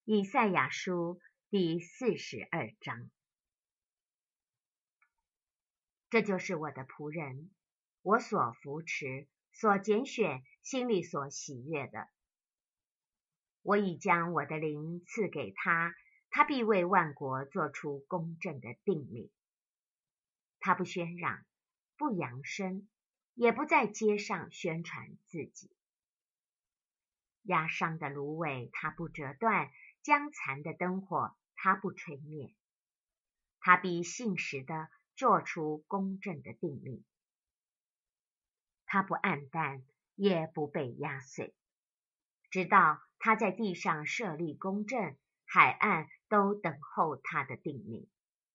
以赛亚书第42章。这就是我的仆人，我所扶持、所拣选、心里所喜悦的。我已将我的灵赐给他，他必为万国做出公正的定命。他不喧嚷，不扬声，也不在街上宣传自己。压伤的芦苇他不折断，将残的灯火他不吹灭。他必信实地做出公正的定命。他不暗淡，也不被压碎，直到他在地上设立公正，海岸都等候他的定命。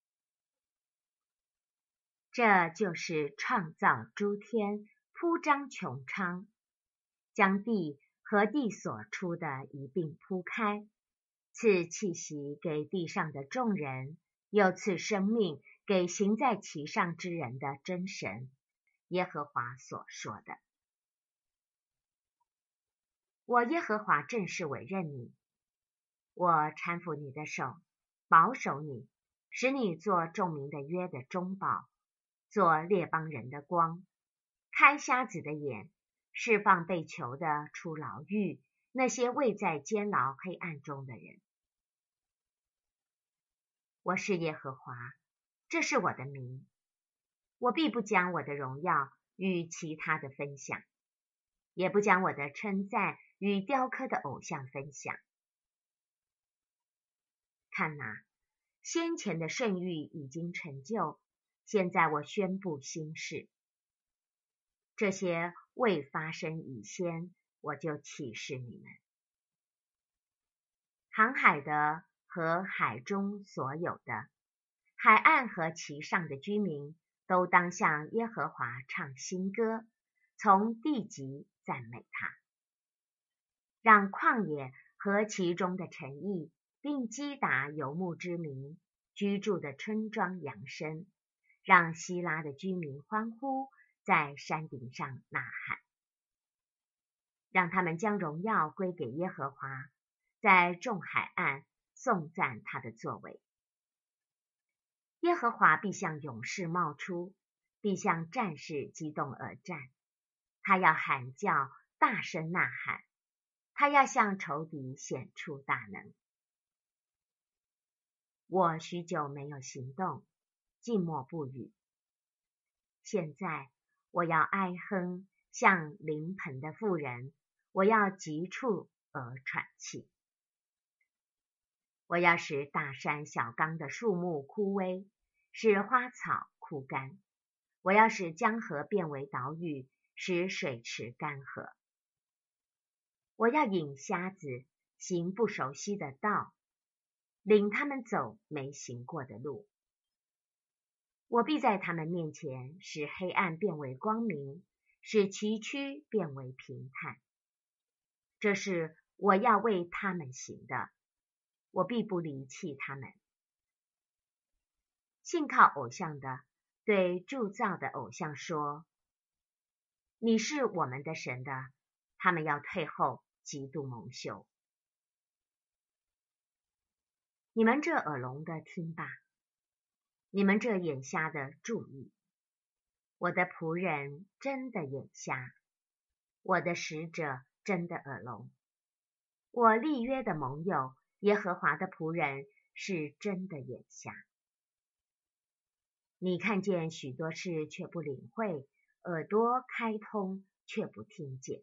这就是创造诸天，铺张穹苍，将地和地所出的一并铺开，赐气息给地上的众人，又赐生命给行在其上之人的真神，耶和华所说的。我耶和华正式委任你，我搀扶你的手，保守你，使你做众民的约的中保，做列邦人的光，开瞎子的眼，释放被囚的出牢狱，那些位在监牢黑暗中的人。我是耶和华，这是我的名，我必不将我的荣耀与其他的分享，也不将我的称赞与雕刻的偶像分享。看哪，先前的圣谕已经成就，现在我宣布新事。这些未发生以先，我就启示你们。航海的和海中所有的，海岸和其上的居民，都当向耶和华唱新歌，从地极赞美他。让旷野和其中的城邑，并击打游牧之民居住的村庄扬声，让希拉的居民欢呼，在山顶上呐喊。让他们将荣耀归给耶和华，在众海岸颂赞他的作为。耶和华必像勇士冒出，必像战士激动而战。他要喊叫，大声呐喊，他要向仇敌显出大能。我许久没有行动，静默不语。现在我要哀哼，像临盆的妇人，我要急促而喘气。我要使大山小冈的树木枯萎，使花草枯干。我要使江河变为岛屿，使水池干涸。我要引瞎子行不熟悉的道，领他们走没行过的路。我必在他们面前使黑暗变为光明，使崎岖变为平坦。这是我要为他们行的，我必不离弃他们。信靠偶像的对铸造的偶像说：你是我们的神的，他们要退后，极度蒙羞。你们这耳聋的听吧，你们这眼瞎的注意。我的仆人真的眼瞎，我的使者真的耳聋。我立约的盟友耶和华的仆人是真的眼瞎。你看见许多事却不领会，耳朵开通却不听见。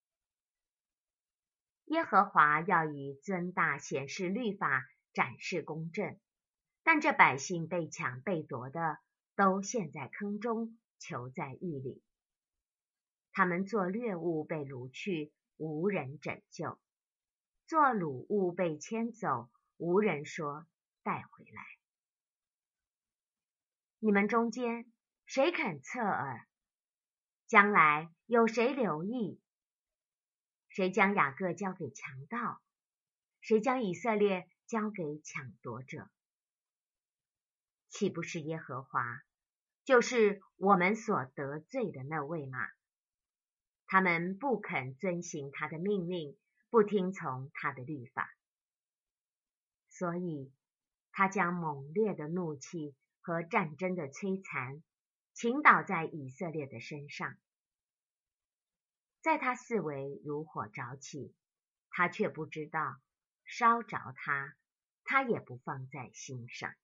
耶和华要以尊大显示律法，展示公正，但这百姓被抢被夺的，都陷在坑中，囚在狱里。他们做掠物被掳去，无人拯救；做掳物被牵走，无人说带回来。你们中间谁肯侧耳？将来有谁留意？谁将雅各交给强盗？谁将以色列交给抢夺者？岂不是耶和华，就是我们所得罪的那位吗？他们不肯遵行他的命令，不听从他的律法。 所以他将猛烈的怒气和战争的摧残倾倒在以色列的身上。在他四围如火着起，他却不知道，烧着他，他也不放在心上。